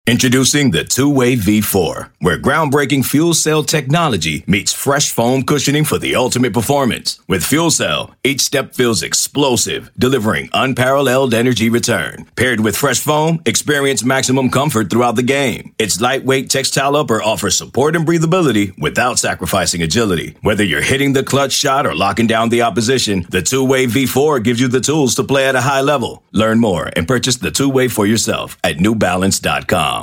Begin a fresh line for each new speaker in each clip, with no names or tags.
Introducing the Two-Way V4, where groundbreaking fuel cell technology meets fresh foam cushioning for the ultimate performance. With Fuel Cell, each step feels explosive, delivering unparalleled energy return. Paired with fresh foam, experience maximum comfort throughout the game. Its lightweight textile upper offers support and breathability without sacrificing agility. Whether you're hitting the clutch shot or locking down the opposition, the Two-Way V4 gives you the tools to play at a high level. Learn more and purchase the Two-Way for yourself at newbalance.com.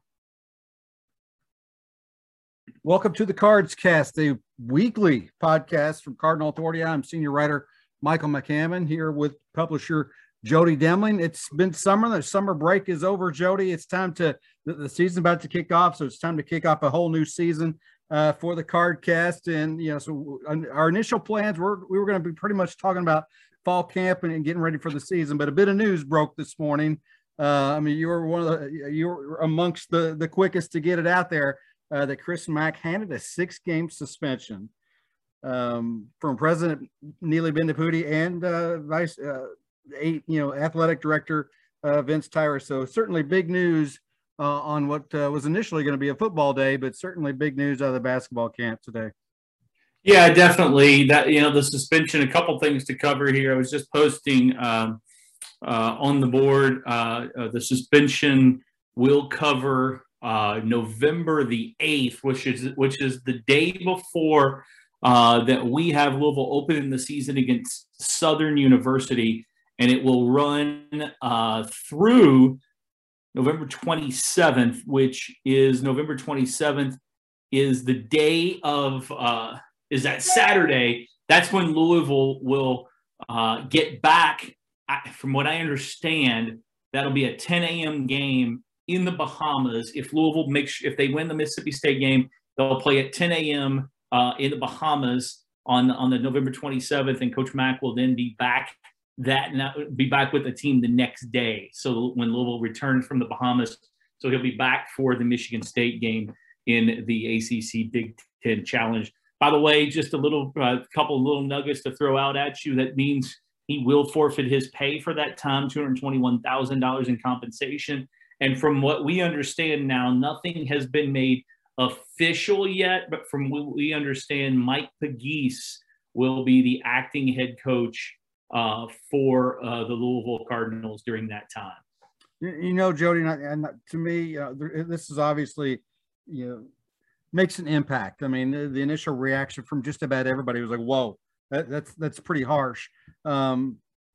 Welcome to the Cards Cast, a weekly podcast from Cardinal Authority. I'm senior writer Michael McCammon here with publisher Jody Demling. It's been summer. The summer break is over, Jody. It's time to the season's about to kick off, so it's time to kick off a whole new season for the Card Cast. And so our initial plans we were going to be pretty much talking about fall camp and getting ready for the season. But a bit of news broke this morning. You were amongst the quickest to get it out there. That Chris Mack handed a 6-game suspension from President Neely Bendapudi and athletic director Vince Tyra. So certainly big news on what was initially going to be a football day, but certainly big news out of the basketball camp today.
Yeah, definitely. That the suspension. A couple things to cover here. I was just posting on the board. The suspension will cover November the 8th, which is the day before that we have Louisville opening the season against Southern University, and it will run through November 27th, which is November 27th is the day of is that Saturday. That's when Louisville will get back. From what I understand, that'll be a 10 a.m. game in the Bahamas. If Louisville if they win the Mississippi State game, they'll play at 10 a.m. In the Bahamas on the November 27th, and Coach Mack will then be back with the team the next day. So when Louisville returns from the Bahamas, so he'll be back for the Michigan State game in the ACC Big Ten Challenge. By the way, just a couple of little nuggets to throw out at you. That means he will forfeit his pay for that time, $221,000 in compensation. And from what we understand now, nothing has been made official yet, but from what we understand, Mike Pegues will be the acting head coach for the Louisville Cardinals during that time.
Jody, and to me, this is obviously, makes an impact. I mean, the initial reaction from just about everybody was like, whoa, that's pretty harsh. And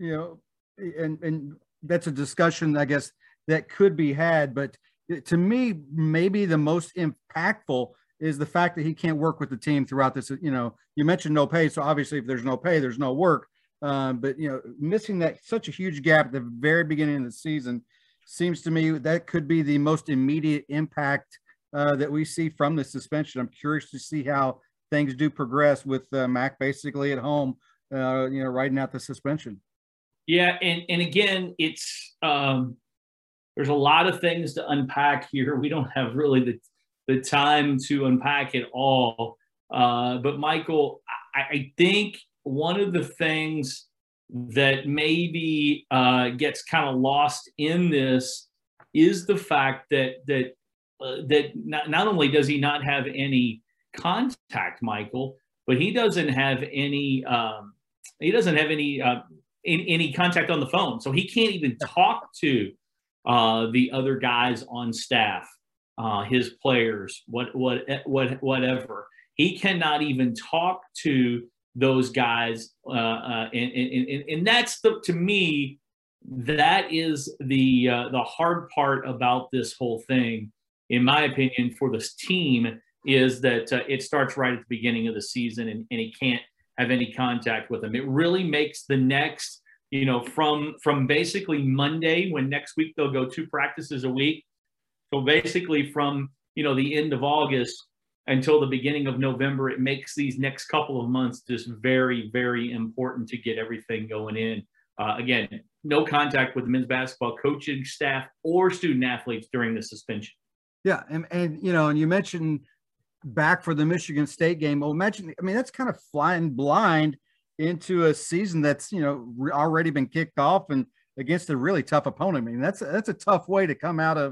that's a discussion, I guess, that could be had, but to me, maybe the most impactful is the fact that he can't work with the team throughout this. You mentioned no pay, so obviously if there's no pay, there's no work. But missing that such a huge gap at the very beginning of the season seems to me that could be the most immediate impact that we see from the suspension. I'm curious to see how things do progress with Mack basically at home, riding out the suspension.
Yeah, and again, it's. There's a lot of things to unpack here. We don't have really the time to unpack it all. But Michael, I think one of the things that maybe gets kind of lost in this is the fact that not only does he not have any contact, Michael, but he doesn't have any any contact on the phone. So he can't even talk to the other guys on staff, his players, whatever. He cannot even talk to those guys, and that's to me, that is the hard part about this whole thing, in my opinion, for this team, is that it starts right at the beginning of the season, and he can't have any contact with them. It really makes the next. From basically Monday, when next week they'll go 2 practices a week. So basically from, the end of August until the beginning of November, it makes these next couple of months just very, very important to get everything going in. Again, no contact with the men's basketball coaching staff or student athletes during the suspension.
Yeah. And you mentioned back for the Michigan State game. That's kind of flying blind into a season that's already been kicked off and against a really tough opponent. I mean, that's a tough way to come out of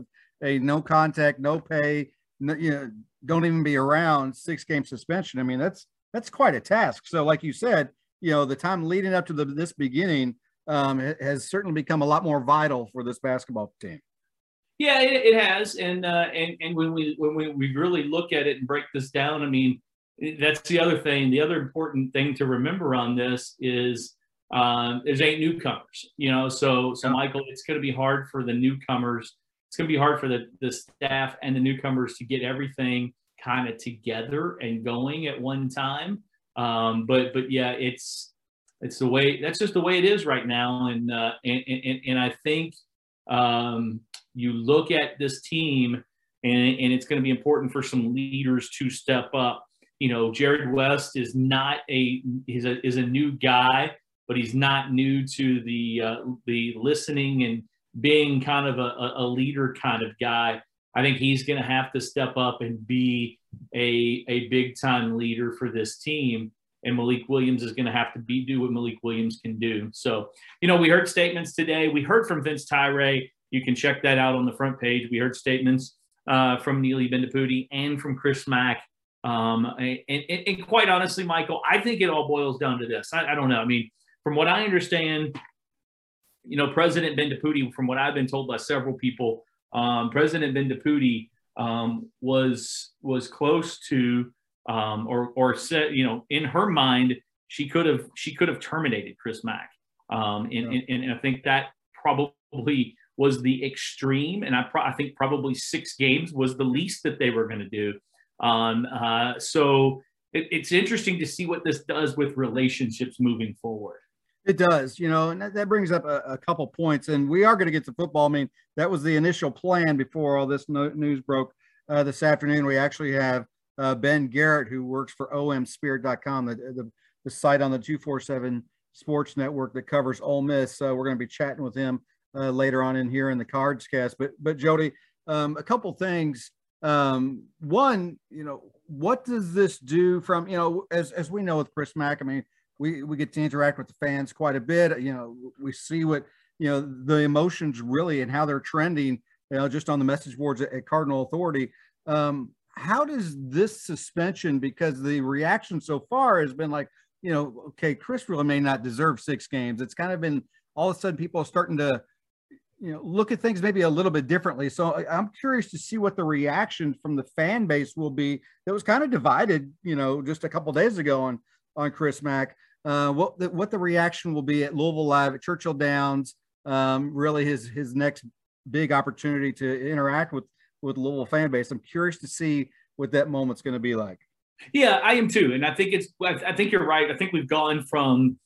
a no contact, no pay, no, don't even be around 6-game suspension. I mean, that's quite a task. So like you said, the time leading up to this beginning has certainly become a lot more vital for this basketball team.
Yeah, it has. And when we really look at it and break this down, I mean, that's the other thing. The other important thing to remember on this is there's 8 newcomers, so Michael, it's going to be hard for the newcomers. It's going to be hard for the staff and the newcomers to get everything kind of together and going at one time. But yeah, it's the way, that's just the way it is right now. And I think you look at this team and it's going to be important for some leaders to step up. Jared West is not is a new guy, but he's not new to the listening and being kind of a leader kind of guy. I think he's going to have to step up and be a big time leader for this team. And Malik Williams is going to have to do what Malik Williams can do. So, we heard statements today. We heard from Vince Tyra. You can check that out on the front page. We heard statements from Neely Bendapudi and from Chris Mack. And quite honestly, Michael, I think it all boils down to this. I don't know. I mean, from what I understand, President Bendapudi, from what I've been told by several people, President Bendapudi was close to or said, in her mind, she could have terminated Chris Mack. And I think that probably was the extreme. And I think probably 6 games was the least that they were going to do. So it's interesting to see what this does with relationships moving forward.
It does, and that brings up a couple points, and we are going to get to football. I mean, that was the initial plan before all this news broke this afternoon. We actually have Ben Garrett, who works for omspirit.com, the site on the 247 Sports Network that covers Ole Miss. We're going to be chatting with him later on in here in the Cards Cast. But Jody, a couple things. One, what does this do from, as we know with Chris Mack, I mean, we get to interact with the fans quite a bit. We see what, the emotions really and how they're trending, just on the message boards at Cardinal Authority. How does this suspension, because the reaction so far has been like, okay, Chris really may not deserve 6 games. It's kind of been all of a sudden people are starting to, look at things maybe a little bit differently. So I'm curious to see what the reaction from the fan base will be. That was kind of divided, just a couple of days ago on Chris Mack. What the reaction will be at Louisville Live, at Churchill Downs, really his next big opportunity to interact with Louisville fan base. I'm curious to see what that moment's going to be like.
Yeah, I am too. And I think you're right. I think we've gone from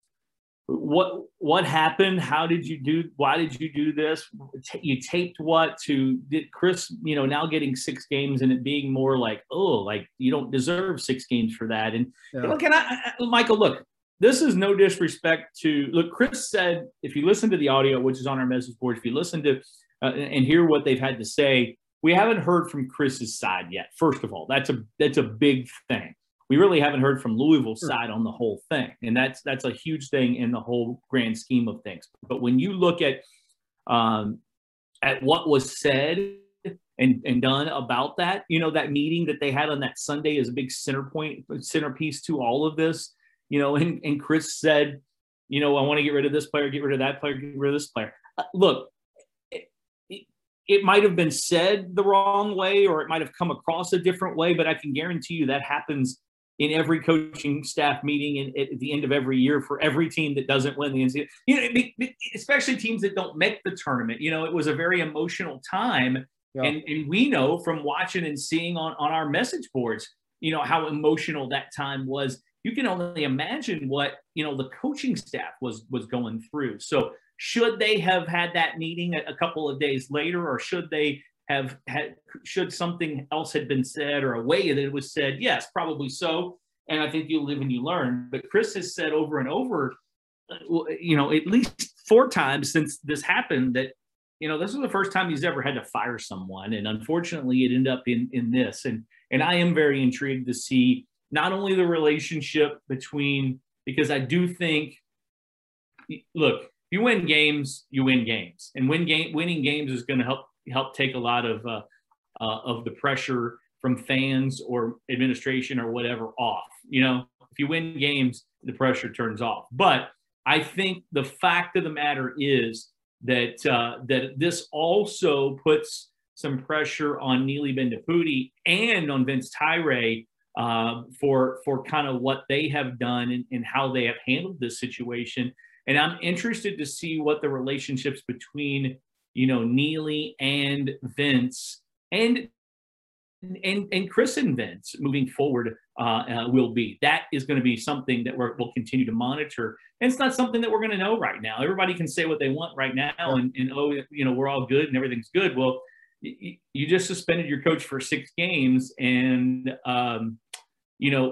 what happened? Why did you do this? You taped what to did Chris, now getting 6 games and it being more like, oh, like you don't deserve 6 games for that. And Michael, look, this is no disrespect to Chris said, if you listen to the audio, which is on our message board, if you listen to and hear what they've had to say, we haven't heard from Chris's side yet. First of all, that's a big thing. We really haven't heard from Louisville's side on the whole thing. And that's a huge thing in the whole grand scheme of things. But when you look at what was said and done about that, that meeting that they had on that Sunday is a big centerpiece to all of this, and Chris said, I want to get rid of this player, get rid of that player, get rid of this player. Look, it might have been said the wrong way, or it might have come across a different way, but I can guarantee you that happens in every coaching staff meeting and at the end of every year for every team that doesn't win the NCAA, especially teams that don't make the tournament. It was a very emotional time. Yeah. And we know from watching and seeing on our message boards, how emotional that time was. You can only imagine what, the coaching staff was going through. So should they have had that meeting a couple of days later, or should they have had, should something else had been said or a way that it was said? Yes, probably so. And I think you live and you learn. But Chris has said over and over, at least 4 times since this happened that, this was the first time he's ever had to fire someone. And unfortunately, it ended up in this. And I am very intrigued to see not only the relationship between, because I do think, look, you win games, you win games. And winning games is going to help help take a lot of the pressure from fans or administration or whatever off. If you win games, the pressure turns off. But I think the fact of the matter is that that this also puts some pressure on Neely Bendapudi and on Vince Tyre for kind of what they have done and how they have handled this situation. And I'm interested to see what the relationships between Neely and Vince and Chris and Vince moving forward will be. That is going to be something that we'll continue to monitor. And it's not something that we're going to know right now. Everybody can say what they want right now, and we're all good and everything's good. Well, you just suspended your coach for 6 games, and it'll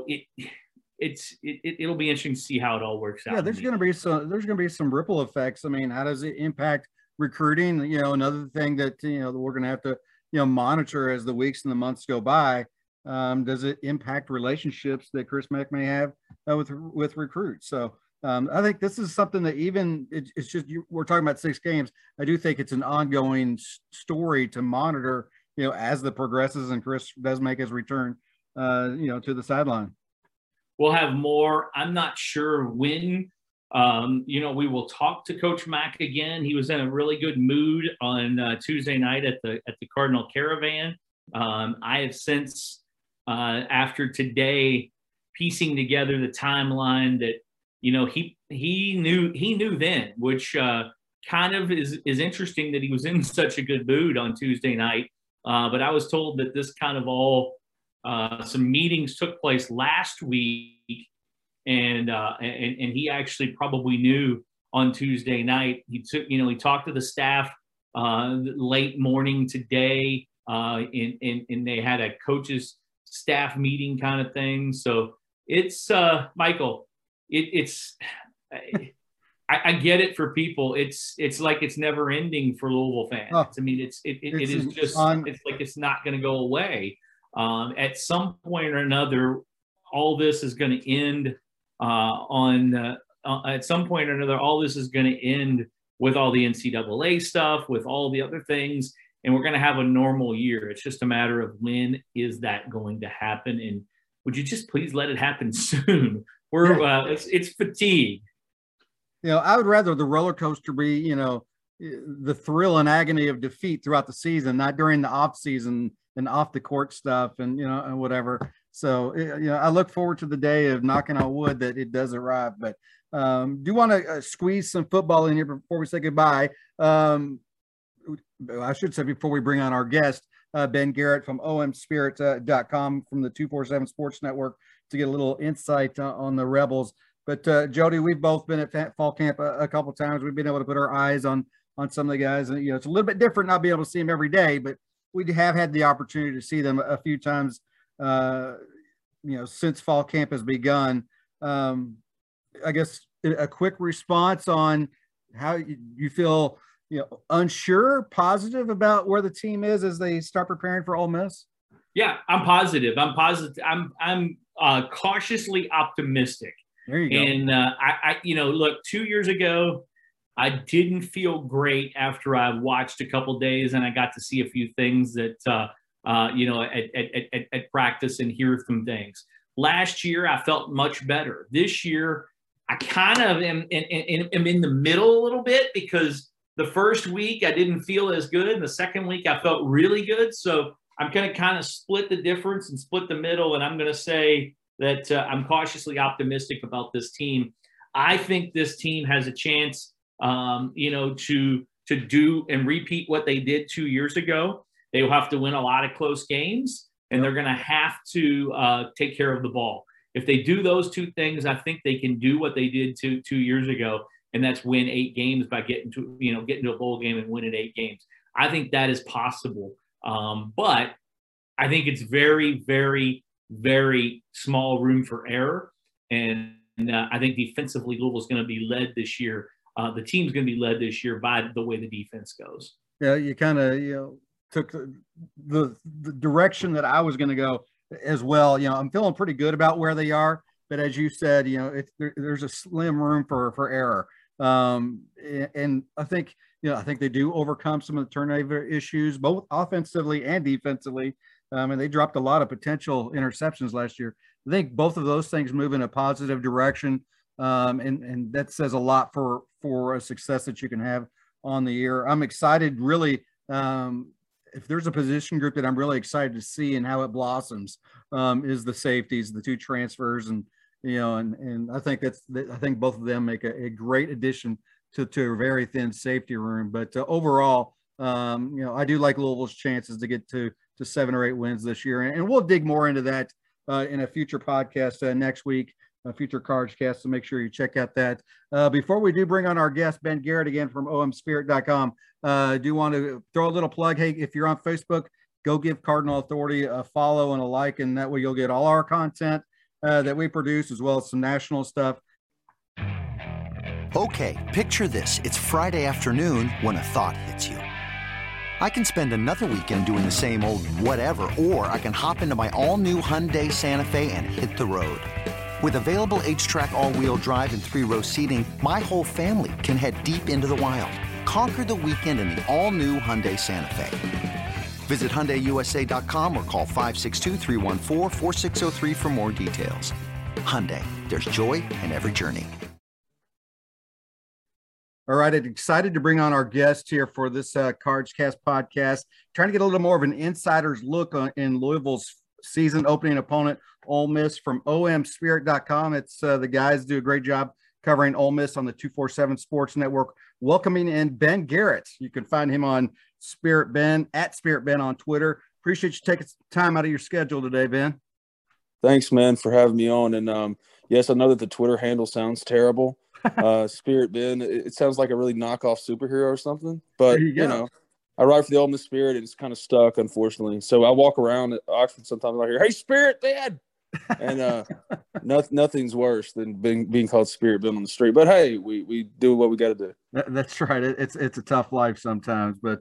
be interesting to see how it all works out.
Yeah, there's going to be some ripple effects. I mean, how does it impact recruiting? Another thing that we're going to have to monitor as the weeks and the months go by. Does it impact relationships that Chris Mack may have with recruits? So I think this is something that it's just we're talking about 6 games. I do think it's an ongoing story to monitor, as the progresses and Chris does make his return, to the sideline.
We'll have more. I'm not sure when. We will talk to Coach Mack again. He was in a really good mood on Tuesday night at the Cardinal Caravan. I have since, after today, piecing together the timeline that he knew then, which kind of is interesting that he was in such a good mood on Tuesday night. But I was told that this kind of all some meetings took place last week. And he actually probably knew on Tuesday night. He talked to the staff late morning today, and they had a coaches staff meeting kind of thing. So it's Michael. I get it for people. It's like it's never ending for Louisville fans.
Oh,
I mean, it's like it's not going to go away. At some point or another, all this is going to end. At some point or another, all this is going to end with all the NCAA stuff, with all the other things, and we're going to have a normal year. It's just a matter of when is that going to happen, and would you just please let it happen soon? It's fatigue.
I would rather the roller coaster be, the thrill and agony of defeat throughout the season, not during the off season and off the court stuff and and whatever. So, I look forward to the day of knocking on wood that it does arrive. But do want to squeeze some football in here before we say goodbye. I should say before we bring on our guest, Ben Garrett from omspirit.com from the 247 Sports Network to get a little insight on the Rebels. But, Jody, we've both been at fall camp a couple of times. We've been able to put our eyes on some of the guys. And, it's a little bit different not being able to see them every day, but we have had the opportunity to see them a few times since fall camp has begun. I guess a quick response on how you feel, unsure, positive about where the team is as they start preparing for Ole Miss.
Yeah, I'm positive. I'm cautiously optimistic.
There you go.
And I look, 2 years ago, I didn't feel great after I watched a couple days and I got to see a few things that at practice and hear some things. Last year, I felt much better. This year, I kind of am in the middle a little bit because the first week I didn't feel as good. And the second week I felt really good. So I'm going to kind of split the difference and split the middle. And I'm going to say that I'm cautiously optimistic about this team. I think this team has a chance, to do and repeat what they did 2 years ago. They will have to win a lot of close games, and they're going to have to take care of the ball. If they do those two things, I think they can do what they did 2 years ago, and that's win 8 games by getting to a bowl game and winning 8 games. I think that is possible, but I think it's very, very, very small room for error, and I think defensively Louisville is going to be led this year. The team's going to be led this year by the way the defense goes.
Yeah, you kind of took the direction that I was going to go as well. I'm feeling pretty good about where they are, but as you said, there's a slim room for error. And I think I think they do overcome some of the turnover issues, both offensively and defensively. And they dropped a lot of potential interceptions last year. I think both of those things move in a positive direction. And that says a lot for a success that you can have on the year. I'm excited, really. If there's a position group that I'm really excited to see and how it blossoms, is the safeties, the two transfers, and I think I think both of them make a great addition to a very thin safety room. But overall, I do like Louisville's chances to get to 7 or 8 wins this year, and we'll dig more into that in a future podcast next week, a future Cardscast. So make sure you check out that. Before we do bring on our guest, Ben Garrett, again from omspirit.com, I do want to throw a little plug. Hey, if you're on Facebook, go give Cardinal Authority a follow and a like, and that way you'll get all our content that we produce, as well as some national stuff.
Okay, picture this. It's Friday afternoon when a thought hits you. I can spend another weekend doing the same old whatever, or I can hop into my all-new Hyundai Santa Fe and hit the road. With available H-Track all-wheel drive and 3-row seating, my whole family can head deep into the wild. Conquer the weekend in the all-new Hyundai Santa Fe. Visit HyundaiUSA.com or call 562-314-4603 for more details. Hyundai, there's joy in every journey.
All right, I'm excited to bring on our guest here for this Cardscast podcast, trying to get a little more of an insider's look in Louisville's season opening opponent, Ole Miss, from omspirit.com. It's the guys do a great job covering Ole Miss on the 247 Sports Network. Welcoming in Ben Garrett. You can find him on Spirit Ben, at Spirit Ben on Twitter. Appreciate you taking time out of your schedule today, Ben.
Thanks, man, for having me on. And yes, I know that the Twitter handle sounds terrible. Spirit Ben, it sounds like a really knockoff superhero or something. But, I write for the Ole Miss Spirit, and it's kind of stuck, unfortunately. So I walk around at Oxford sometimes, I hear, "Hey, Spirit Ben!" And nothing's worse than being called Spirit Ben on the street. But, hey, we do what we got to do.
That's right. It's a tough life sometimes. But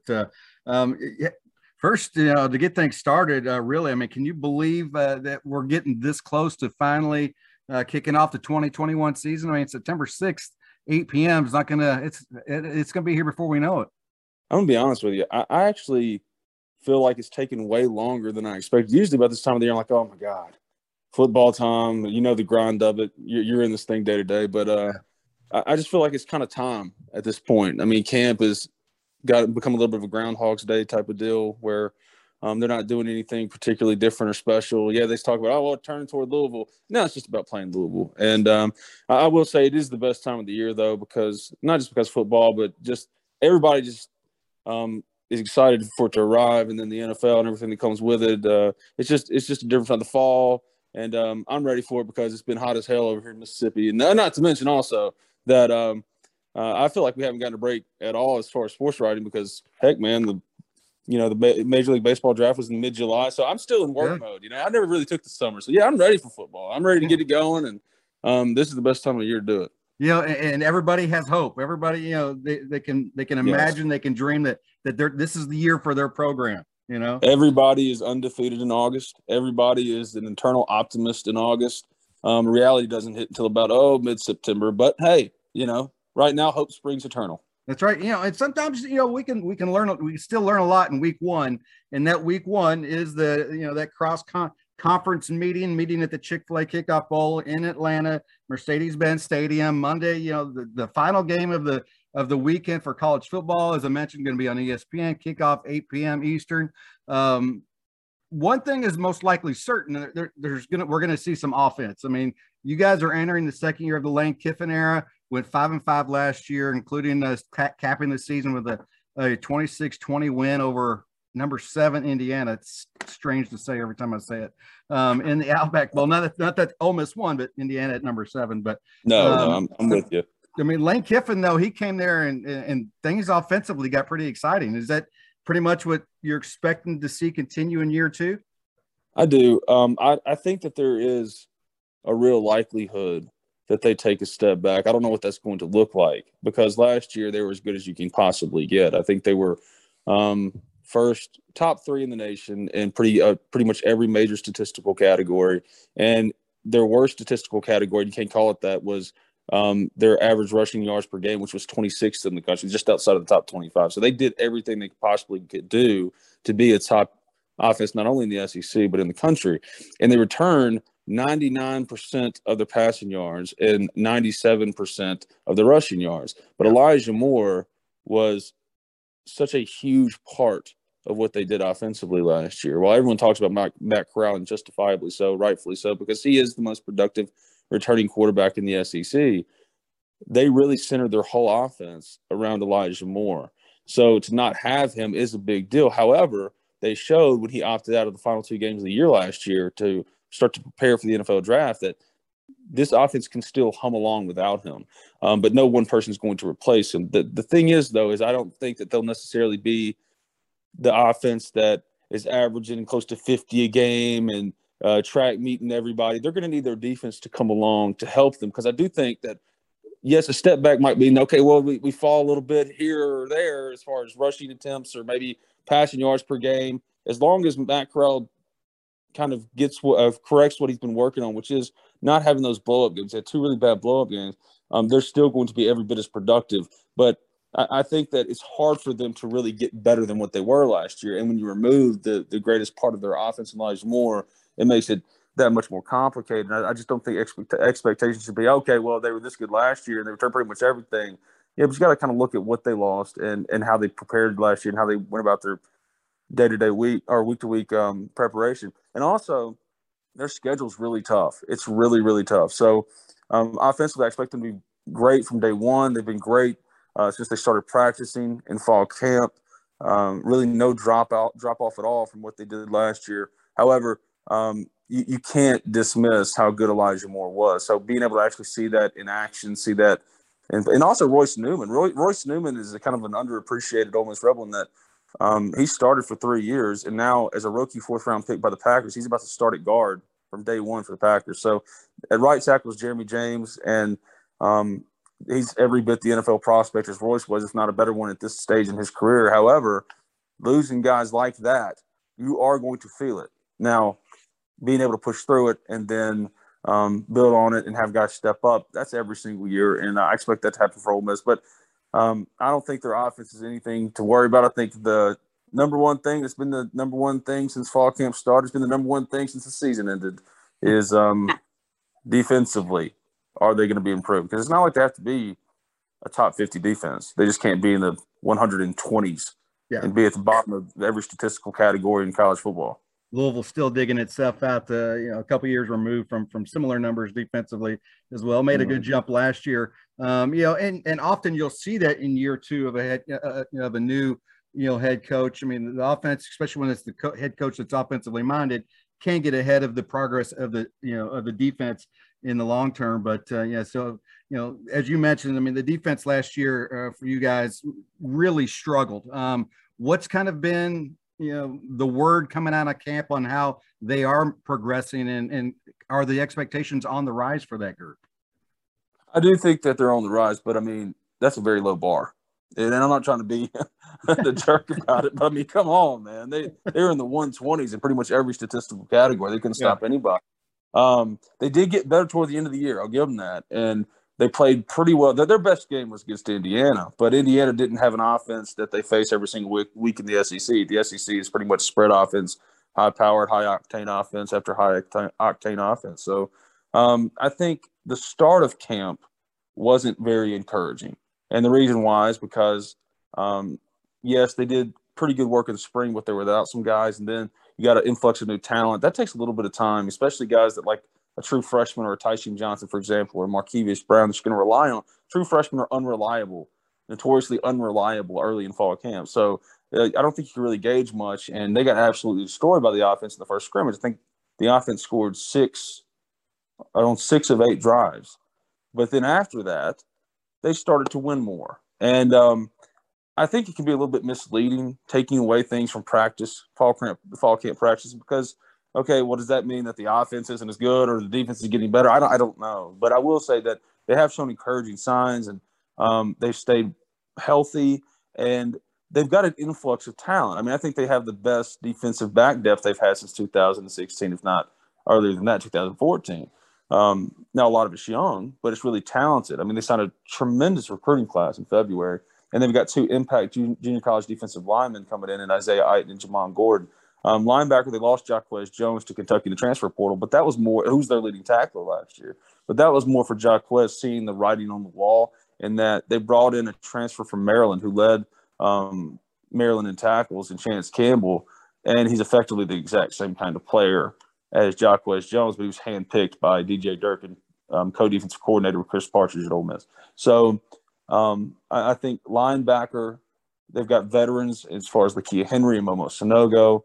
first, to get things started, really, I mean, can you believe that we're getting this close to finally kicking off the 2021 season? I mean, September 6th, 8 p.m. is not going to – it's going to be here before we know it.
I'm going to be honest with you. I actually feel like it's taken way longer than I expected. Usually about this time of the year, I'm like, oh, my God, football time, the grind of it. You're in this thing day to day. But I just feel like it's kind of time at this point. I mean, camp has become a little bit of a Groundhog's Day type of deal where they're not doing anything particularly different or special. Yeah, they talk about, turning toward Louisville. No, it's just about playing Louisville. And I will say it is the best time of the year, though, because not just because football, but just everybody just is excited for it to arrive, and then the NFL and everything that comes with it. It's just a different time of the fall, and I'm ready for it because it's been hot as hell over here in Mississippi. And not to mention also that I feel like we haven't gotten a break at all as far as sports writing because, heck, man, the Major League Baseball draft was in mid-July, so I'm still in work mode. I never really took the summer. So, yeah, I'm ready for football. I'm ready to get it going, and this is the best time of the year to do it.
And everybody has hope. Everybody, they can imagine, they can dream that this is the year for their program.
Everybody is undefeated in August. Everybody is an eternal optimist in August. Reality doesn't hit until about mid-September. But hey, right now hope springs eternal.
That's right. And sometimes we can learn. We still learn a lot in week one, and that week one is that cross conference meeting at the Chick-fil-A Kickoff Bowl in Atlanta, Mercedes-Benz Stadium, Monday. The final game of the weekend for college football, as I mentioned, going to be on ESPN. Kickoff 8 p.m. Eastern. One thing is most likely certain: we're going to see some offense. I mean, you guys are entering the second year of the Lane Kiffin era. Went 5-5 last year, including capping the season with a 26-20 win over number 7 Indiana. It's strange to say every time I say it. In the Outback Bowl, not that Ole Miss won, but Indiana at number 7. But
no, I'm with you.
I mean, Lane Kiffin, though, he came there and things offensively got pretty exciting. Is that pretty much what you're expecting to see continue in year 2?
I do. I think that there is a real likelihood that they take a step back. I don't know what that's going to look like because last year they were as good as you can possibly get. I think they were first, top 3 in the nation in pretty much every major statistical category. And their worst statistical category, you can't call it that, was their average rushing yards per game, which was 26th in the country, just outside of the top 25. So they did everything they possibly could do to be a top offense, not only in the SEC, but in the country. And they returned 99% of the passing yards and 97% of the rushing yards. But Elijah Moore was such a huge part of what they did offensively last year. While everyone talks about Matt Corral, and justifiably so, rightfully so, because he is the most productive returning quarterback in the SEC, they really centered their whole offense around Elijah Moore. So to not have him is a big deal. However, they showed when he opted out of the final 2 games of the year last year to start to prepare for the NFL draft that this offense can still hum along without him. But no one person is going to replace him. The thing is, though, is I don't think that they'll necessarily be the offense that is averaging close to 50 a game and track meeting everybody. They're going to need their defense to come along to help them, because I do think that, yes, a step back might mean, okay, well, we fall a little bit here or there as far as rushing attempts or maybe passing yards per game. As long as Matt Corral kind of corrects what he's been working on, which is not having those blow-up games. They had 2 really bad blow-up games. They're still going to be every bit as productive. But I think that it's hard for them to really get better than what they were last year. And when you remove the greatest part of their offense, Elijah Moore, it makes it that much more complicated. And I just don't think expectations should be, okay, well, they were this good last year and they returned pretty much everything. Yeah, but you got to kind of look at what they lost and how they prepared last year and how they went about their day-to-day week-to-week preparation. And also, their schedule's really tough. It's really, really tough. So offensively, I expect them to be great from day one. They've been great since they started practicing in fall camp. Really no drop off at all from what they did last year. However, you can't dismiss how good Elijah Moore was. So being able to actually see that in action, see that, and also Royce Newman. Royce Newman is a kind of an underappreciated Ole Miss Rebel in that he started for 3 years, and now as a rookie 4th-round pick by the Packers, he's about to start at guard from day one for the Packers. So at right tackle is Jeremy James, and he's every bit the NFL prospect as Royce was, if not a better one at this stage in his career. However, losing guys like that, you are going to feel it. Now, being able to push through it and then build on it and have guys step up, that's every single year, and I expect that to happen for Ole Miss. But I don't think their offense is anything to worry about. I think the number one thing that's been the number one thing since fall camp started, has been the number one thing since the season ended, is defensively, are they going to be improved? Because it's not like they have to be a top 50 defense. They just can't be in the 120s and be at the bottom of every statistical category in college football.
Louisville still digging itself out a couple years removed from similar numbers defensively as well. Made a good jump last year. And often you'll see that in year 2 of a new head coach. I mean, the offense, especially when it's the head coach that's offensively minded, can get ahead of the progress of the defense in the long term. But so as you mentioned, I mean, the defense last year for you guys really struggled. What's kind of been the word coming out of camp on how they are progressing, and are the expectations on the rise for that group?
I do think that they're on the rise, but I mean, that's a very low bar. And I'm not trying to be the jerk about it, but I mean, come on, man. They're in the 120s in pretty much every statistical category. They couldn't stop anybody. They did get better toward the end of the year. I'll give them that. And they played pretty well. Their best game was against Indiana, but Indiana didn't have an offense that they face every single week in the SEC. The SEC is pretty much spread offense, high-powered, high-octane offense after high-octane offense. So I think the start of camp wasn't very encouraging. And the reason why is because, yes, they did pretty good work in the spring, but they were without some guys. And then you got an influx of new talent. That takes a little bit of time, especially guys that like a true freshman or a Tyshon Johnson, for example, or Markevious Brown that you're going to rely on. True freshmen are unreliable, notoriously unreliable early in fall camp. So I don't think you can really gauge much. And they got absolutely destroyed by the offense in the first scrimmage. I think the offense scored 6 of 8 drives. But then after that, they started to win more. And I think it can be a little bit misleading, taking away things from practice, fall camp practice, because, okay, well, does that mean that the offense isn't as good or the defense is getting better? I don't know. But I will say that they have shown encouraging signs, and they've stayed healthy, and they've got an influx of talent. I mean, I think they have the best defensive back depth they've had since 2016, if not earlier than that, 2014. Now, a lot of it's young, but it's really talented. I mean, they signed a tremendous recruiting class in February, and they've got 2 impact junior college defensive linemen coming in Isaiah Ite and Jamon Gordon. Linebacker, they lost Jacquez Jones to Kentucky in the transfer portal, but that was more – who's their leading tackler last year? But that was more for Jacquez seeing the writing on the wall, and that they brought in a transfer from Maryland who led Maryland in tackles, and Chance Campbell, and he's effectively the exact same kind of player as Jacquez Jones, but he was handpicked by DJ Durkin, co-defensive coordinator with Chris Partridge at Ole Miss. So I think linebacker, they've got veterans as far as Lakia Henry and Momo Sanogo.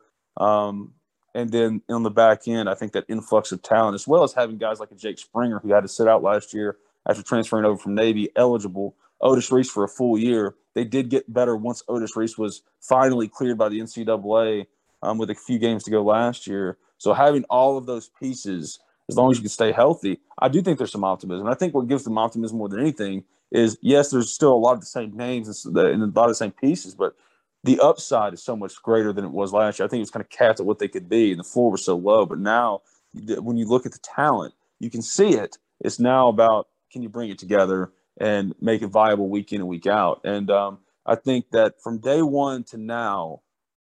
And then on the back end, I think that influx of talent, as well as having guys like a Jake Springer who had to sit out last year after transferring over from Navy, eligible, Otis Reese for a full year. They did get better once Otis Reese was finally cleared by the NCAA with a few games to go last year. So having all of those pieces, as long as you can stay healthy, I do think there's some optimism. I think what gives them optimism more than anything is, yes, there's still a lot of the same names and a lot of the same pieces, but the upside is so much greater than it was last year. I think it was kind of capped at what they could be, and the floor was so low. But now, when you look at the talent, you can see it. It's now about, can you bring it together and make it viable week in and week out? And I think that from day one to now,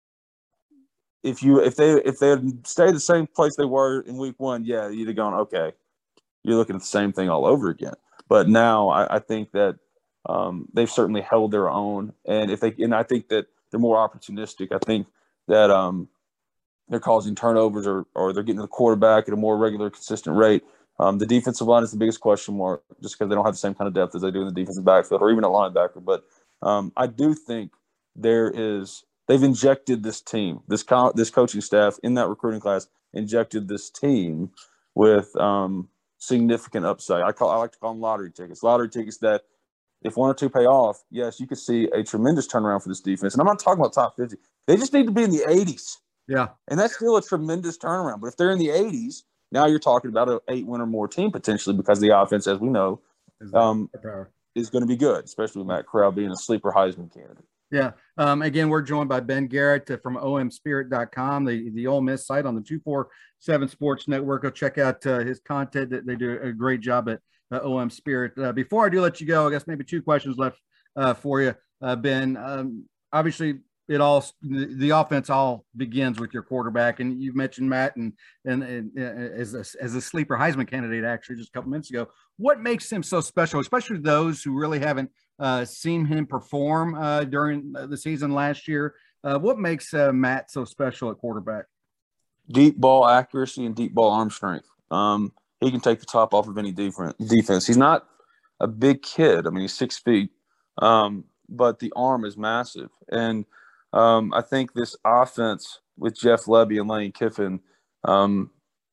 if they had stayed the same place they were in week one, yeah, you'd have gone, okay, you're looking at the same thing all over again. But now I think that they've certainly held their own, and I think that they're more opportunistic. I think that they're causing turnovers or they're getting to the quarterback at a more regular, consistent rate. The defensive line is the biggest question mark, just because they don't have the same kind of depth as they do in the defensive backfield or even at linebacker. But I do think they've injected this team, this coaching staff in that recruiting class, injected this team with significant upside. I like to call them lottery tickets. Lottery tickets that, if 1 or 2 pay off, yes, you could see a tremendous turnaround for this defense. And I'm not talking about top 50. They just need to be in the 80s.
Yeah.
And that's still a tremendous turnaround. But if they're in the 80s, now you're talking about an 8-win or more team potentially, because the offense, as we know, is going to be good, especially with Matt Corral being a sleeper Heisman candidate.
Yeah. Again, we're joined by Ben Garrett from omspirit.com, the Ole Miss site on the 247 Sports Network. Go check out his content. They do a great job at OM Spirit. Before I do let you go, I guess maybe 2 questions left for you, Ben. Obviously, the offense all begins with your quarterback, and you've mentioned Matt and as a sleeper Heisman candidate actually just a couple minutes ago. What makes him so special, especially those who really haven't seen him perform during the season last year? What makes Matt so special at quarterback?
Deep ball accuracy and deep ball arm strength. He can take the top off of any defense. He's not a big kid. I mean, he's 6 feet, but the arm is massive. And I think this offense with Jeff Lebby and Lane Kiffin kind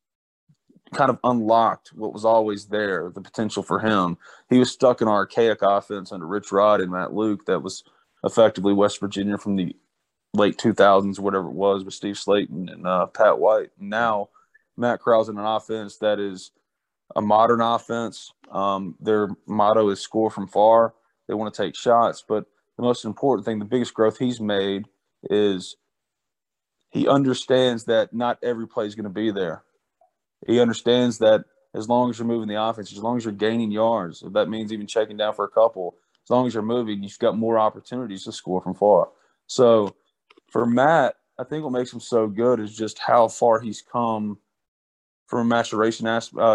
of unlocked what was always there, the potential for him. He was stuck in an archaic offense under Rich Rod and Matt Luke that was effectively West Virginia from the late 2000s, whatever it was, with Steve Slayton and Pat White. Now Matt Corral's in an offense that is a modern offense. Their motto is score from far. They want to take shots, but the most important thing, the biggest growth he's made, is he understands that not every play is going to be there. He understands that as long as you're moving the offense, as long as you're gaining yards, if that means even checking down for a couple, as long as you're moving, you've got more opportunities to score from far. So for Matt, I think what makes him so good is just how far he's come from a maturation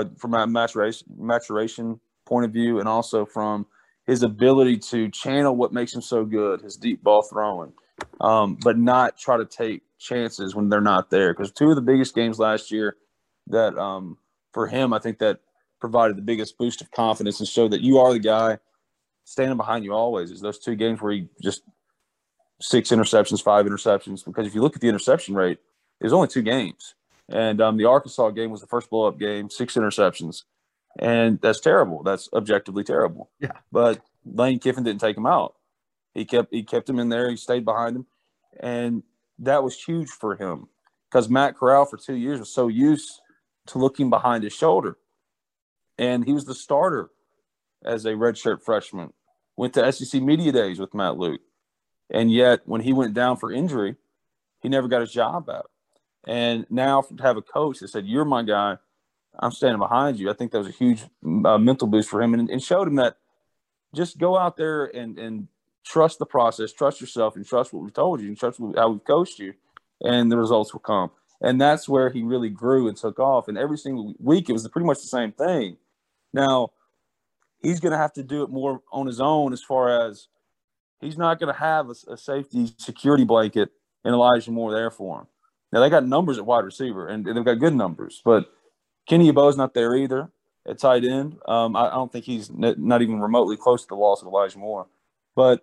point of view, and also from his ability to channel what makes him so good, his deep ball throwing, but not try to take chances when they're not there. Because 2 of the biggest games last year that for him, I think that provided the biggest boost of confidence and showed that you are the guy standing behind you always, is those 2 games where he just 6 interceptions, 5 interceptions. Because if you look at the interception rate, it was only 2 games. And the Arkansas game was the first blow-up game, 6 interceptions. And that's terrible. That's objectively terrible.
Yeah.
But Lane Kiffin didn't take him out. He kept him in there. He stayed behind him. And that was huge for him, because Matt Corral for 2 years was so used to looking behind his shoulder. And he was the starter as a redshirt freshman. Went to SEC Media Days with Matt Luke. And yet when he went down for injury, he never got his job back. And now to have a coach that said, you're my guy, I'm standing behind you. I think that was a huge mental boost for him, and showed him that just go out there and trust the process, trust yourself, and trust what we told you, and trust how we've coached you, and the results will come. And that's where he really grew and took off. And every single week, it was pretty much the same thing. Now, he's going to have to do it more on his own, as far as he's not going to have a safety security blanket and Elijah Moore there for him. Now, they got numbers at wide receiver, and they've got good numbers, but Kenny Yeboah's not there either at tight end. I don't think he's not even remotely close to the loss of Elijah Moore. But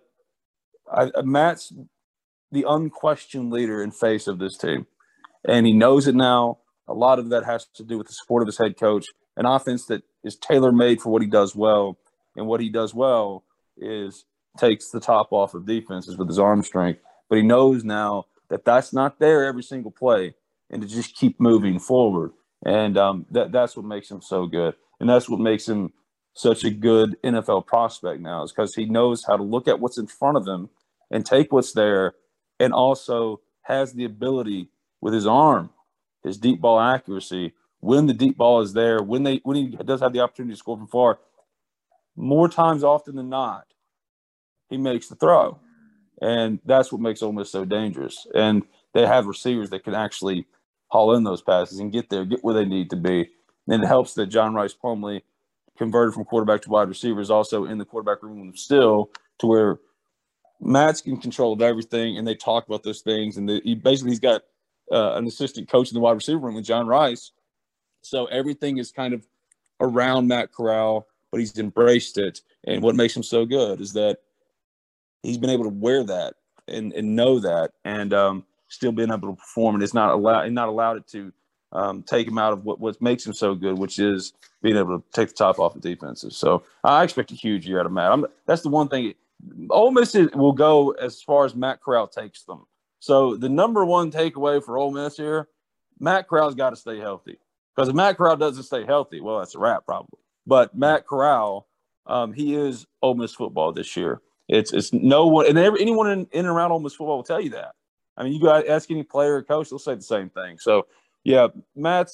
Matt's the unquestioned leader and face of this team, and he knows it now. A lot of that has to do with the support of his head coach, an offense that is tailor-made for what he does well, and what he does well is takes the top off of defenses with his arm strength. But he knows now that that's not there every single play, and to just keep moving forward. And that's what makes him so good. And that's what makes him such a good NFL prospect now, is because he knows how to look at what's in front of him and take what's there, and also has the ability with his arm, his deep ball accuracy, when the deep ball is there, when he does have the opportunity to score from far, more times often than not, he makes the throw. And that's what makes Ole Miss so dangerous. And they have receivers that can actually haul in those passes and get there, get where they need to be. And it helps that John Rice Plumlee, converted from quarterback to wide receiver, is also in the quarterback room still, to where Matt's in control of everything, and they talk about those things. And he's got an assistant coach in the wide receiver room with John Rice. So everything is kind of around Matt Corral, but he's embraced it. And what makes him so good is that he's been able to wear that and know that, and still being able to perform. And it's not allowed it to take him out of what makes him so good, which is being able to take the top off of defenses. So I expect a huge year out of Matt. That's the one thing. Ole Miss will go as far as Matt Corral takes them. So the number one takeaway for Ole Miss here, Matt Corral's got to stay healthy. Because if Matt Corral doesn't stay healthy, well, that's a wrap probably. But Matt Corral, he is Ole Miss football this year. It's no one, and anyone in and around Ole Miss football will tell you that. I mean, you go ask any player or coach, they'll say the same thing. So, yeah, Matt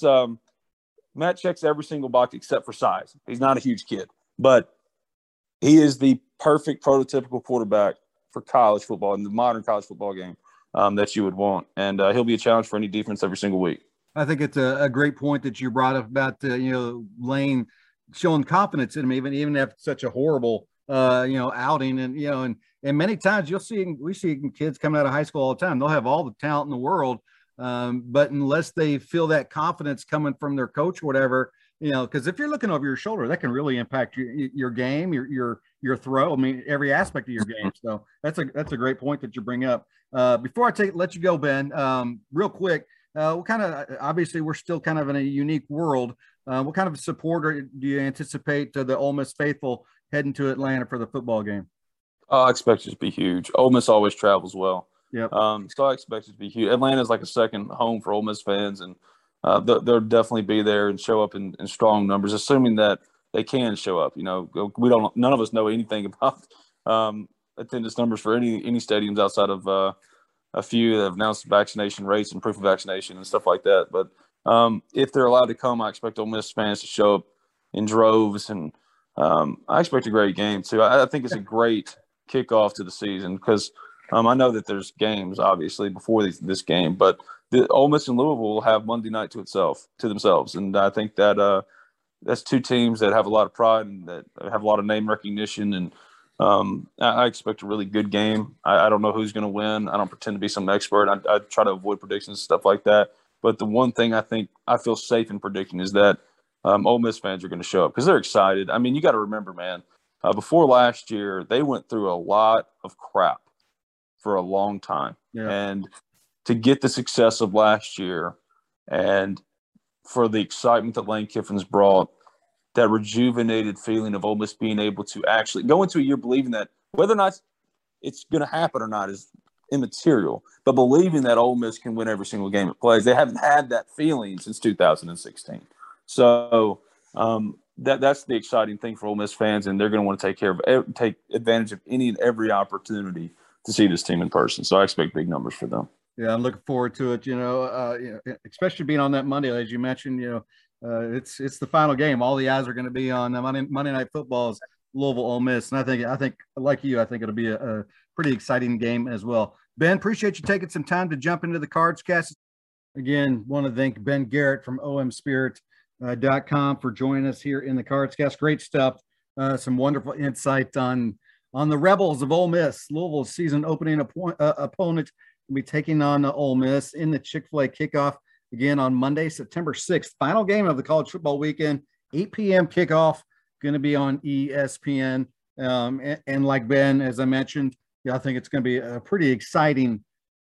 checks every single box except for size. He's not a huge kid, but he is the perfect prototypical quarterback for college football, in the modern college football game, that you would want. And he'll be a challenge for any defense every single week.
I think it's a great point that you brought up about Lane showing confidence in him, even after such a horrible outing, and many times we see kids coming out of high school all the time. They'll have all the talent in the world, but unless they feel that confidence coming from their coach or whatever, because if you're looking over your shoulder, that can really impact your game, your throw. I mean, every aspect of your game. So that's a great point that you bring up. Before I let you go, Ben, real quick, what kind of, obviously we're still kind of in a unique world. What kind of support do you anticipate the Ole Miss faithful heading to Atlanta for the football game?
I expect it to be huge. Ole Miss always travels well.
Yep.
So I expect it to be huge. Atlanta is like a second home for Ole Miss fans, and they'll definitely be there and show up in strong numbers, assuming that they can show up. None of us know anything about attendance numbers for any stadiums outside of a few that have announced vaccination rates and proof of vaccination and stuff like that. But if they're allowed to come, I expect Ole Miss fans to show up in droves, and I expect a great game too. I think it's a great kickoff to the season, because I know that there's games obviously before this game, but the Ole Miss and Louisville will have Monday night to themselves, and I think that that's two teams that have a lot of pride and that have a lot of name recognition, and I expect a really good game. I don't know who's going to win. I don't pretend to be some expert. I try to avoid predictions and stuff like that. But the one thing I think I feel safe in predicting is that Ole Miss fans are going to show up because they're excited. I mean, you got to remember, man, before last year, they went through a lot of crap for a long time. Yeah. And to get the success of last year and for the excitement that Lane Kiffin's brought, that rejuvenated feeling of Ole Miss being able to actually go into a year believing that whether or not it's going to happen or not is immaterial, but believing that Ole Miss can win every single game it plays. They haven't had that feeling since 2016. So that's the exciting thing for Ole Miss fans, and they're going to want to take advantage of any and every opportunity to see this team in person. So I expect big numbers for them.
Yeah, I'm looking forward to it. Especially being on that Monday, as you mentioned. it's the final game. All the eyes are going to be on Monday Night Football's Louisville Ole Miss, and I think like you, I think it'll be a pretty exciting game as well. Ben, appreciate you taking some time to jump into the Cards Cast. Again, want to thank Ben Garrett from omspirit.com for joining us here in the Cards Cast. Great stuff. Some wonderful insight on the Rebels of Ole Miss. Louisville's season opening opponent will be taking on Ole Miss in the Chick-fil-A kickoff again on Monday, September 6th. Final game of the college football weekend, 8 p.m. kickoff, going to be on ESPN. And like Ben, as I mentioned, I think it's going to be a pretty exciting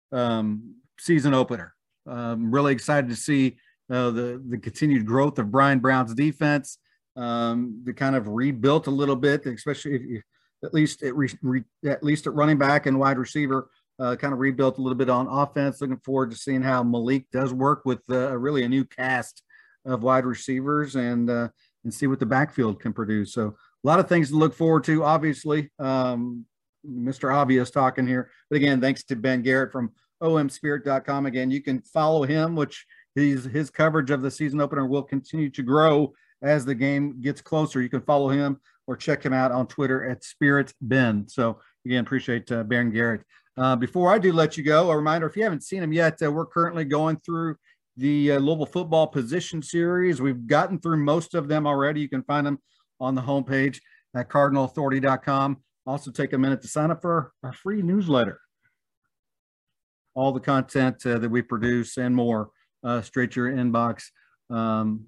season opener. Really excited to see the continued growth of Brian Brown's defense. The kind of rebuilt a little bit, especially if you, at least at running back and wide receiver, kind of rebuilt a little bit on offense. Looking forward to seeing how Malik does work with really a new cast of wide receivers and see what the backfield can produce. So a lot of things to look forward to, obviously. Mr. Obvious talking here, but again, thanks to Ben Garrett from omspirit.com. Again, you can follow him, which his coverage of the season opener will continue to grow as the game gets closer. You can follow him or check him out on Twitter at SpiritBen. So again, appreciate Ben Garrett. Before I do let you go, a reminder, if you haven't seen him yet, we're currently going through the Louisville football position series. We've gotten through most of them already. You can find them on the homepage at cardinalauthority.com. Also take a minute to sign up for our free newsletter. All the content that we produce and more straight to your inbox. And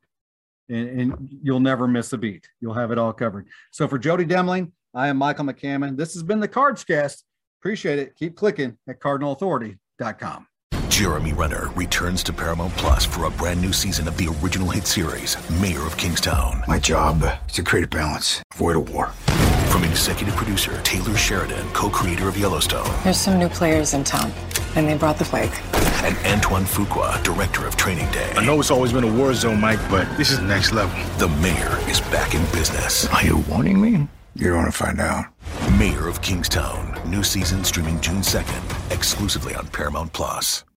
you'll never miss a beat. You'll have it all covered. So for Jody Demling, I am Michael McCammon. This has been the Cards Cast. Appreciate it. Keep clicking at cardinalauthority.com.
Jeremy Renner returns to Paramount Plus for a brand new season of the original hit series, Mayor of Kingstown.
My job is to create a balance, avoid a war.
From executive producer Taylor Sheridan, co-creator of Yellowstone.
There's some new players in town, and they brought the plague.
And Antoine Fuqua, director of Training Day.
I know it's always been a war zone, Mike, but this is next level.
The Mayor is back in business.
Are you warning me? You don't want to find out.
Mayor of Kingstown. New season streaming June 2nd, exclusively on Paramount Plus.